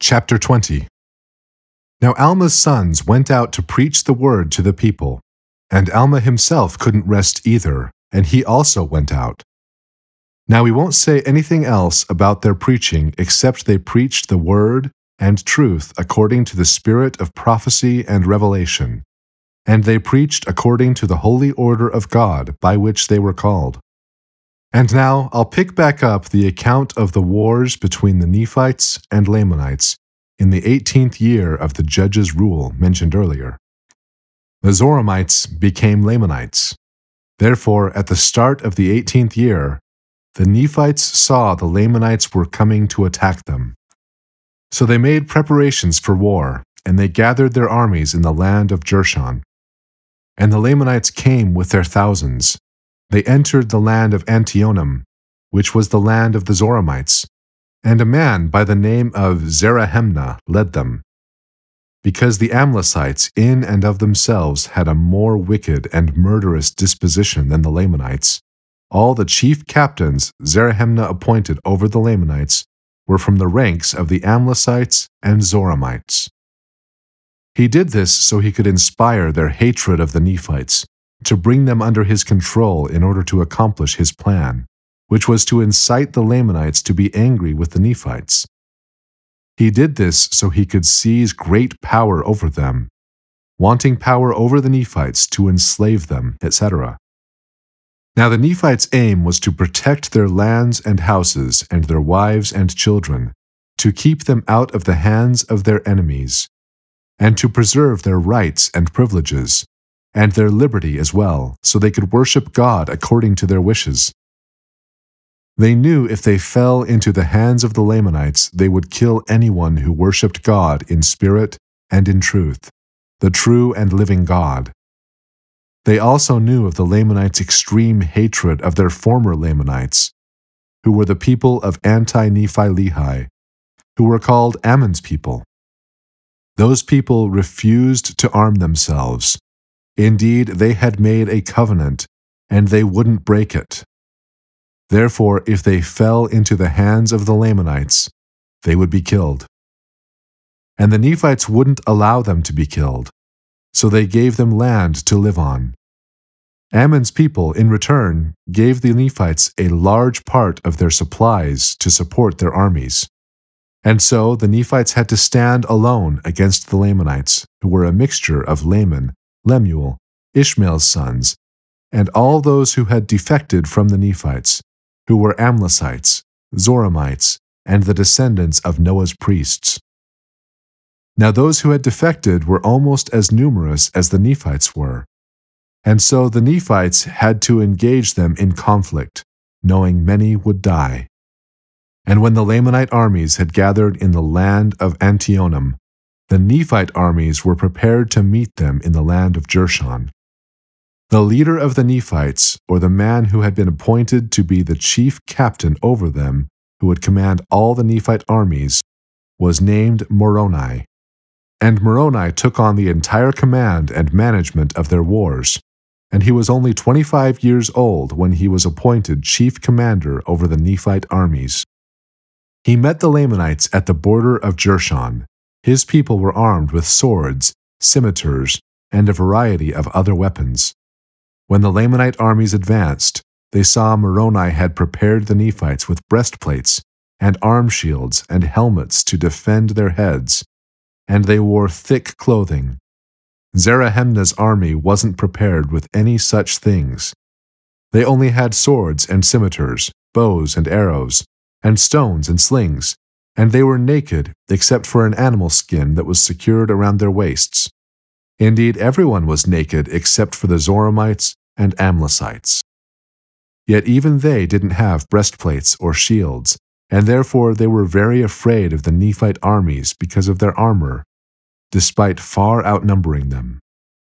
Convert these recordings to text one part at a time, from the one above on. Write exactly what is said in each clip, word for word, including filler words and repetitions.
Chapter twenty. Now Alma's sons went out to preach the word to the people, and Alma himself couldn't rest either, and he also went out. Now we won't say anything else about their preaching except they preached the word and truth according to the spirit of prophecy and revelation, and they preached according to the holy order of God by which they were called. And now I'll pick back up the account of the wars between the Nephites and Lamanites in the eighteenth year of the judges' rule mentioned earlier. The Zoramites became Lamanites. Therefore, at the start of the eighteenth year, the Nephites saw the Lamanites were coming to attack them. So they made preparations for war, and they gathered their armies in the land of Jershon. And the Lamanites came with their thousands. They entered the land of Antionum, which was the land of the Zoramites, and a man by the name of Zerahemnah led them. Because the Amlicites in and of themselves had a more wicked and murderous disposition than the Lamanites, all the chief captains Zerahemnah appointed over the Lamanites were from the ranks of the Amlicites and Zoramites. He did this so he could inspire their hatred of the Nephites, to bring them under his control in order to accomplish his plan, which was to incite the Lamanites to be angry with the Nephites. He did this so he could seize great power over them, wanting power over the Nephites to enslave them, et cetera. Now the Nephites' aim was to protect their lands and houses and their wives and children, to keep them out of the hands of their enemies, and to preserve their rights and privileges, and their liberty as well, so they could worship God according to their wishes. They knew if they fell into the hands of the Lamanites, they would kill anyone who worshipped God in spirit and in truth, the true and living God. They also knew of the Lamanites' extreme hatred of their former Lamanites, who were the people of Anti-Nephi-Lehi, who were called Ammon's people. Those people refused to arm themselves. Indeed, they had made a covenant, and they wouldn't break it. Therefore, if they fell into the hands of the Lamanites, they would be killed. And the Nephites wouldn't allow them to be killed, so they gave them land to live on. Ammon's people, in return, gave the Nephites a large part of their supplies to support their armies. And so the Nephites had to stand alone against the Lamanites, who were a mixture of Laman, Lemuel, Ishmael's sons, and all those who had defected from the Nephites, who were Amlicites, Zoramites, and the descendants of Noah's priests. Now those who had defected were almost as numerous as the Nephites were, and so the Nephites had to engage them in conflict, knowing many would die. And when the Lamanite armies had gathered in the land of Antionum, the Nephite armies were prepared to meet them in the land of Jershon. The leader of the Nephites, or the man who had been appointed to be the chief captain over them, who would command all the Nephite armies, was named Moroni. And Moroni took on the entire command and management of their wars, and he was only twenty-five years old when he was appointed chief commander over the Nephite armies. He met the Lamanites at the border of Jershon. His people were armed with swords, scimitars, and a variety of other weapons. When the Lamanite armies advanced, they saw Moroni had prepared the Nephites with breastplates, and arm shields, and helmets to defend their heads, and they wore thick clothing. Zerahemnah's army wasn't prepared with any such things. They only had swords and scimitars, bows and arrows, and stones and slings, and they were naked except for an animal skin that was secured around their waists. Indeed, everyone was naked except for the Zoramites and Amlicites. Yet even they didn't have breastplates or shields, and therefore they were very afraid of the Nephite armies because of their armor, despite far outnumbering them.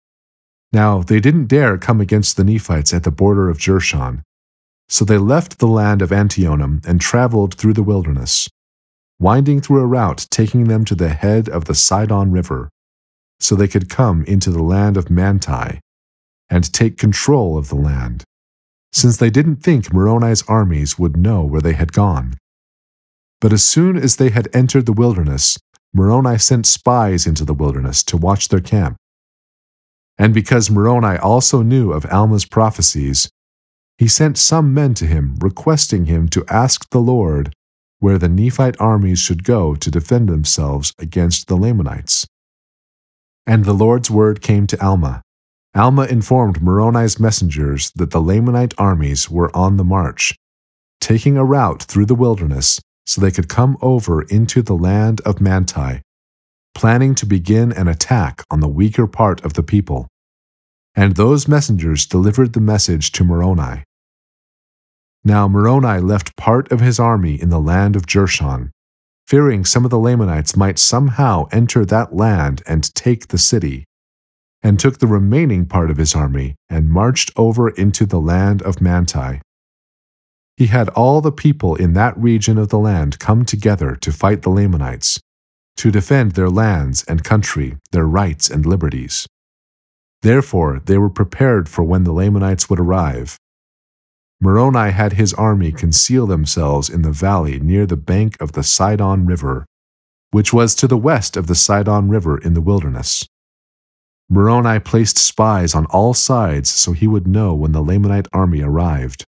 Now they didn't dare come against the Nephites at the border of Jershon, so they left the land of Antionum and traveled through the wilderness, winding through a route taking them to the head of the Sidon River, so they could come into the land of Manti and take control of the land, since they didn't think Moroni's armies would know where they had gone. But as soon as they had entered the wilderness, Moroni sent spies into the wilderness to watch their camp. And because Moroni also knew of Alma's prophecies, he sent some men to him, requesting him to ask the Lord where the Nephite armies should go to defend themselves against the Lamanites. And the Lord's word came to Alma. Alma informed Moroni's messengers that the Lamanite armies were on the march, taking a route through the wilderness so they could come over into the land of Manti, planning to begin an attack on the weaker part of the people. And those messengers delivered the message to Moroni. Now Moroni left part of his army in the land of Jershon, fearing some of the Lamanites might somehow enter that land and take the city, and took the remaining part of his army and marched over into the land of Manti. He had all the people in that region of the land come together to fight the Lamanites, to defend their lands and country, their rights and liberties. Therefore they were prepared for when the Lamanites would arrive. Moroni had his army conceal themselves in the valley near the bank of the Sidon River, which was to the west of the Sidon River in the wilderness. Moroni placed spies on all sides so he would know when the Lamanite army arrived.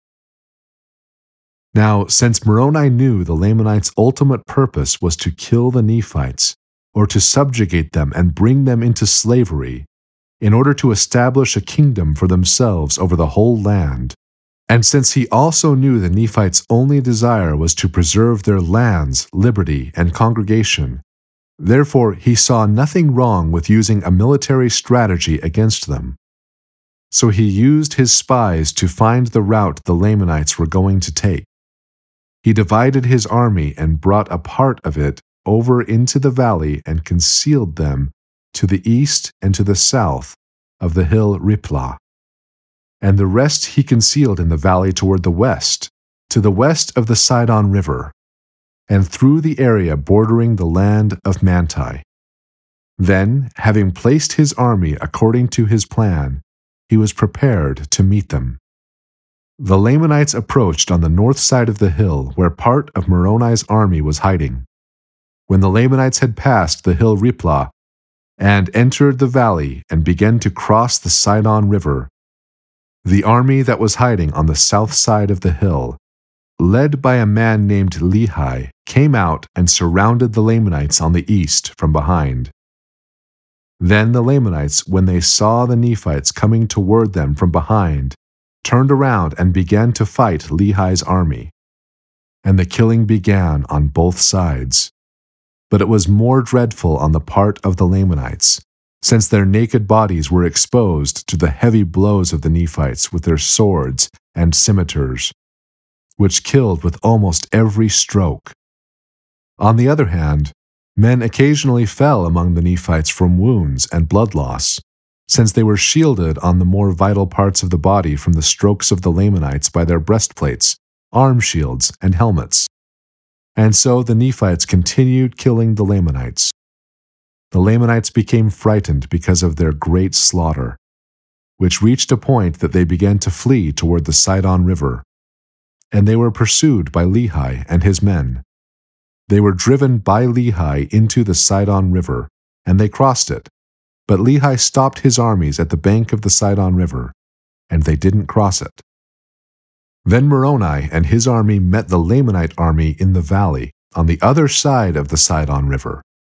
Now, since Moroni knew the Lamanites' ultimate purpose was to kill the Nephites, or to subjugate them and bring them into slavery, in order to establish a kingdom for themselves over the whole land, and since he also knew the Nephites' only desire was to preserve their lands, liberty, and congregation, therefore he saw nothing wrong with using a military strategy against them. So he used his spies to find the route the Lamanites were going to take. He divided his army and brought a part of it over into the valley and concealed them to the east and to the south of the hill Riplah. And the rest he concealed in the valley toward the west, to the west of the Sidon River, and through the area bordering the land of Manti. Then, having placed his army according to his plan, he was prepared to meet them. The Lamanites approached on the north side of the hill where part of Moroni's army was hiding. When the Lamanites had passed the hill Riplah and entered the valley and began to cross the Sidon River, the army that was hiding on the south side of the hill, led by a man named Lehi, came out and surrounded the Lamanites on the east from behind. Then the Lamanites, when they saw the Nephites coming toward them from behind, turned around and began to fight Lehi's army. And the killing began on both sides. But it was more dreadful on the part of the Lamanites, since their naked bodies were exposed to the heavy blows of the Nephites with their swords and scimitars, which killed with almost every stroke. On the other hand, men occasionally fell among the Nephites from wounds and blood loss, since they were shielded on the more vital parts of the body from the strokes of the Lamanites by their breastplates, arm shields, and helmets. And so the Nephites continued killing the Lamanites. The Lamanites became frightened because of their great slaughter, which reached a point that they began to flee toward the Sidon River, and they were pursued by Lehi and his men. They were driven by Lehi into the Sidon River, and they crossed it, but Lehi stopped his armies at the bank of the Sidon River, and they didn't cross it. Then Moroni and his army met the Lamanite army in the valley, on the other side of the Sidon River.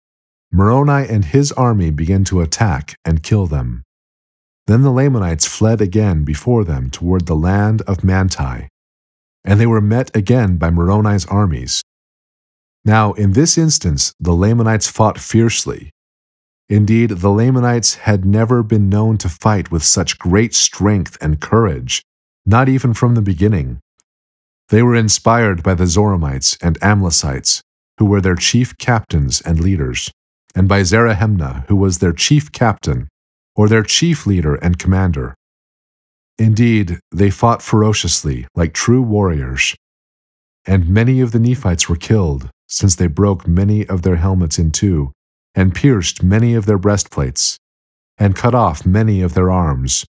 Moroni and his army began to attack and kill them. Then the Lamanites fled again before them toward the land of Manti, and they were met again by Moroni's armies. Now, in this instance, the Lamanites fought fiercely. Indeed, the Lamanites had never been known to fight with such great strength and courage, not even from the beginning. They were inspired by the Zoramites and Amlicites, who were their chief captains and leaders, and by Zarahemnah, who was their chief captain, or their chief leader and commander. Indeed, they fought ferociously, like true warriors, and many of the Nephites were killed, since they broke many of their helmets in two, and pierced many of their breastplates, and cut off many of their arms.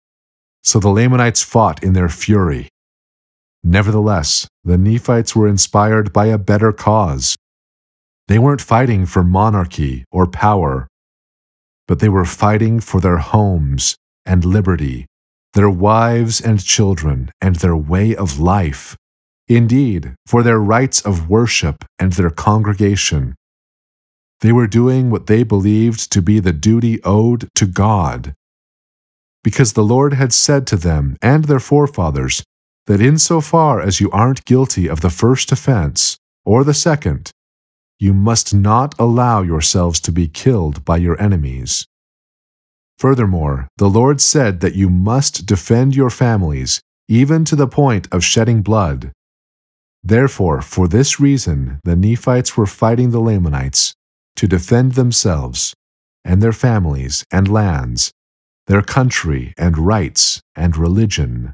So the Lamanites fought in their fury. Nevertheless, the Nephites were inspired by a better cause. They weren't fighting for monarchy or power, but they were fighting for their homes and liberty, their wives and children, and their way of life. Indeed, for their rights of worship and their congregation. They were doing what they believed to be the duty owed to God, because the Lord had said to them and their forefathers that insofar as you aren't guilty of the first offense or the second, you must not allow yourselves to be killed by your enemies. Furthermore, the Lord said that you must defend your families, even to the point of shedding blood. Therefore, for this reason, the Nephites were fighting the Lamanites to defend themselves and their families and lands, their country and rights and religion.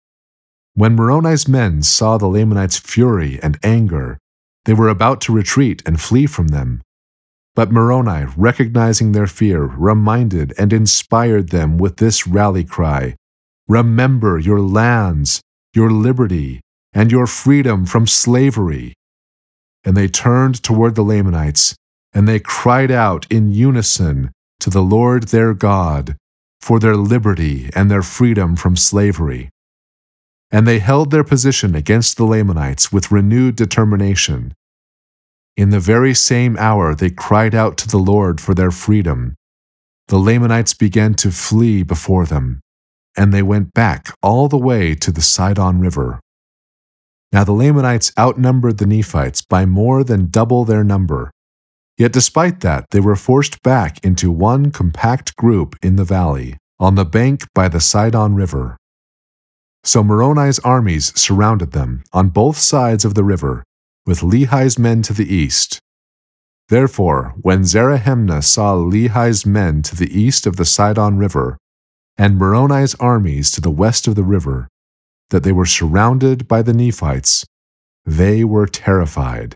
When Moroni's men saw the Lamanites' fury and anger, they were about to retreat and flee from them. But Moroni, recognizing their fear, reminded and inspired them with this rally cry, "Remember your lands, your liberty, and your freedom from slavery." And they turned toward the Lamanites, and they cried out in unison to the Lord their God for their liberty and their freedom from slavery. And they held their position against the Lamanites with renewed determination. In the very same hour they cried out to the Lord for their freedom. The Lamanites began to flee before them, and they went back all the way to the Sidon River. Now the Lamanites outnumbered the Nephites by more than double their number. Yet despite that, they were forced back into one compact group in the valley, on the bank by the Sidon River. So Moroni's armies surrounded them on both sides of the river, with Lehi's men to the east. Therefore, when Zerahemnah saw Lehi's men to the east of the Sidon River, and Moroni's armies to the west of the river, that they were surrounded by the Nephites, they were terrified.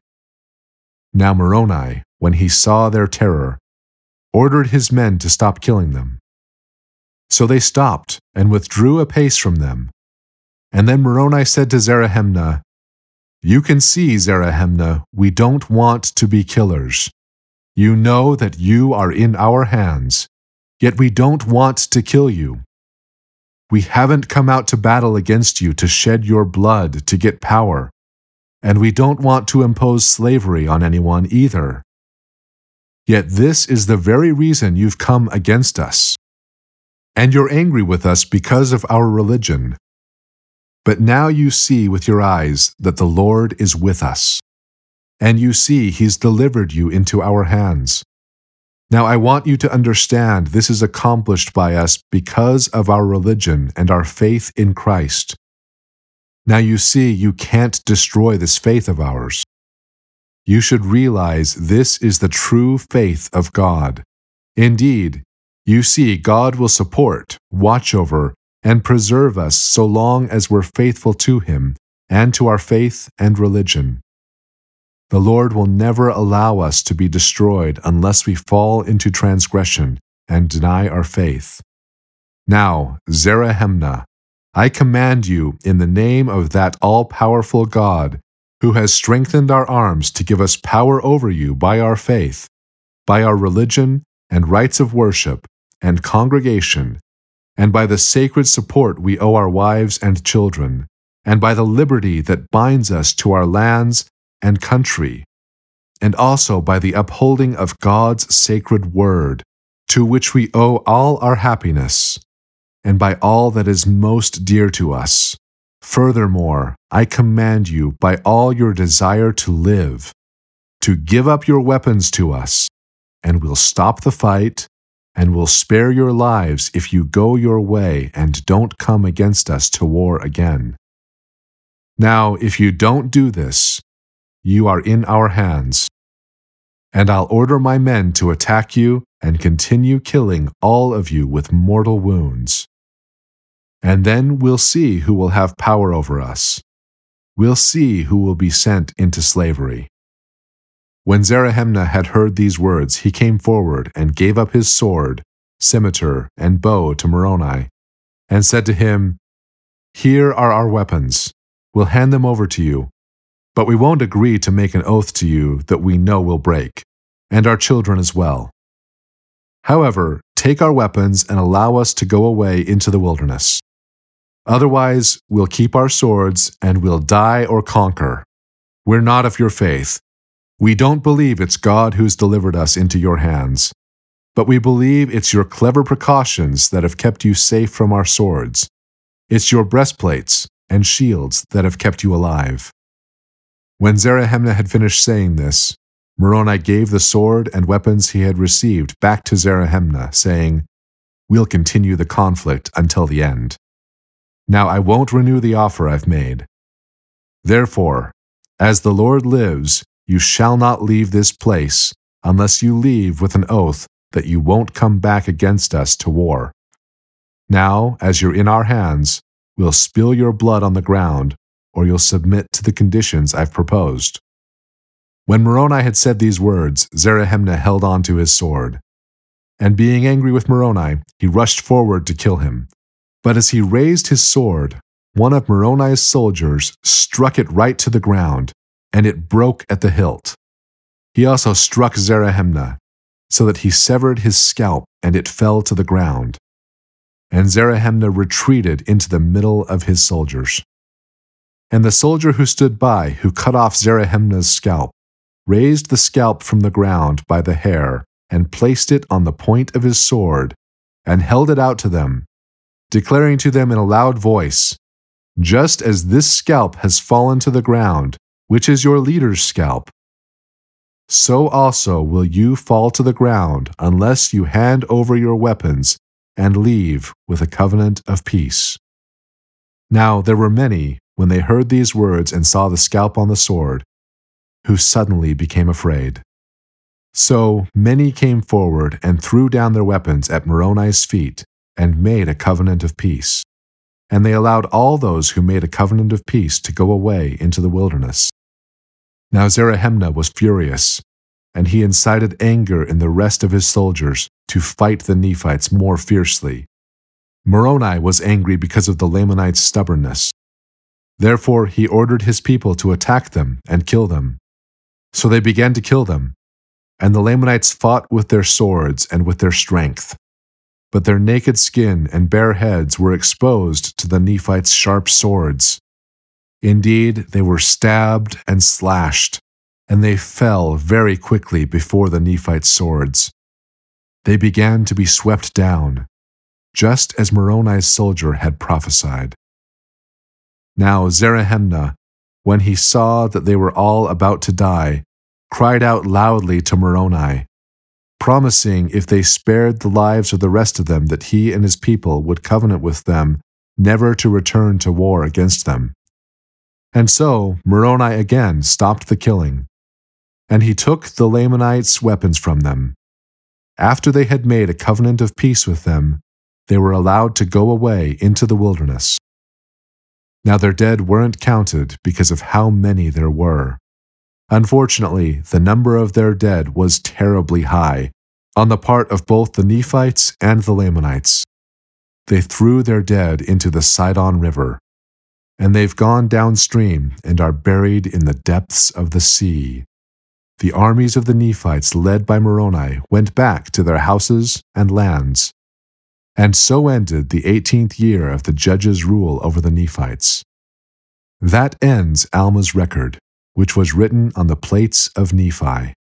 Now Moroni, when he saw their terror, ordered his men to stop killing them. So they stopped and withdrew a pace from them. And then Moroni said to Zerahemnah, "You can see, Zerahemnah, we don't want to be killers. You know that you are in our hands, yet we don't want to kill you. We haven't come out to battle against you to shed your blood to get power, and we don't want to impose slavery on anyone either. Yet this is the very reason you've come against us. And you're angry with us because of our religion. But now you see with your eyes that the Lord is with us, and you see He's delivered you into our hands. Now I want you to understand this is accomplished by us because of our religion and our faith in Christ. Now you see you can't destroy this faith of ours. You should realize this is the true faith of God. Indeed, you see God will support, watch over, and preserve us so long as we're faithful to Him and to our faith and religion. The Lord will never allow us to be destroyed unless we fall into transgression and deny our faith. Now, Zerahemnah, I command you in the name of that all-powerful God who has strengthened our arms to give us power over you by our faith, by our religion and rites of worship and congregation, and by the sacred support we owe our wives and children, and by the liberty that binds us to our lands and country, and also by the upholding of God's sacred word, to which we owe all our happiness, and by all that is most dear to us. Furthermore, I command you by all your desire to live, to give up your weapons to us, and we'll stop the fight, and will spare your lives if you go your way and don't come against us to war again. Now, if you don't do this, you are in our hands, and I'll order my men to attack you and continue killing all of you with mortal wounds. And then we'll see who will have power over us. We'll see who will be sent into slavery." When Zerahemnah had heard these words, he came forward and gave up his sword, scimitar, and bow to Moroni, and said to him, "Here are our weapons. We'll hand them over to you. But we won't agree to make an oath to you that we know we'll break, and our children as well. However, take our weapons and allow us to go away into the wilderness. Otherwise, we'll keep our swords and we'll die or conquer. We're not of your faith. We don't believe it's God who's delivered us into your hands, but we believe it's your clever precautions that have kept you safe from our swords. It's your breastplates and shields that have kept you alive." When Zerahemnah had finished saying this, Moroni gave the sword and weapons he had received back to Zerahemnah, saying, "We'll continue the conflict until the end. Now I won't renew the offer I've made. Therefore, as the Lord lives, you shall not leave this place unless you leave with an oath that you won't come back against us to war. Now, as you're in our hands, we'll spill your blood on the ground, or you'll submit to the conditions I've proposed." When Moroni had said these words, Zerahemnah held on to his sword. And being angry with Moroni, he rushed forward to kill him. But as he raised his sword, one of Moroni's soldiers struck it right to the ground, and it broke at the hilt. He also struck Zerahemnah, so that he severed his scalp, and it fell to the ground. And Zerahemnah retreated into the middle of his soldiers. And the soldier who stood by, who cut off Zerahemnah's scalp, raised the scalp from the ground by the hair, and placed it on the point of his sword, and held it out to them, declaring to them in a loud voice, "Just as this scalp has fallen to the ground, which is your leader's scalp, so also will you fall to the ground unless you hand over your weapons and leave with a covenant of peace." Now there were many, when they heard these words and saw the scalp on the sword, who suddenly became afraid. So many came forward and threw down their weapons at Moroni's feet and made a covenant of peace. And they allowed all those who made a covenant of peace to go away into the wilderness. Now Zerahemnah was furious, and he incited anger in the rest of his soldiers to fight the Nephites more fiercely. Moroni was angry because of the Lamanites' stubbornness. Therefore he ordered his people to attack them and kill them. So they began to kill them, and the Lamanites fought with their swords and with their strength. But their naked skin and bare heads were exposed to the Nephites' sharp swords. Indeed, they were stabbed and slashed, and they fell very quickly before the Nephites' swords. They began to be swept down, just as Moroni's soldier had prophesied. Now Zerahemnah, when he saw that they were all about to die, cried out loudly to Moroni, promising if they spared the lives of the rest of them that he and his people would covenant with them never to return to war against them. And so Moroni again stopped the killing, and he took the Lamanites' weapons from them. After they had made a covenant of peace with them, they were allowed to go away into the wilderness. Now their dead weren't counted because of how many there were. Unfortunately, the number of their dead was terribly high, on the part of both the Nephites and the Lamanites. They threw their dead into the Sidon River, and they've gone downstream and are buried in the depths of the sea. The armies of the Nephites, led by Moroni, went back to their houses and lands. And so ended the eighteenth year of the judges' rule over the Nephites. That ends Alma's record, which was written on the plates of Nephi.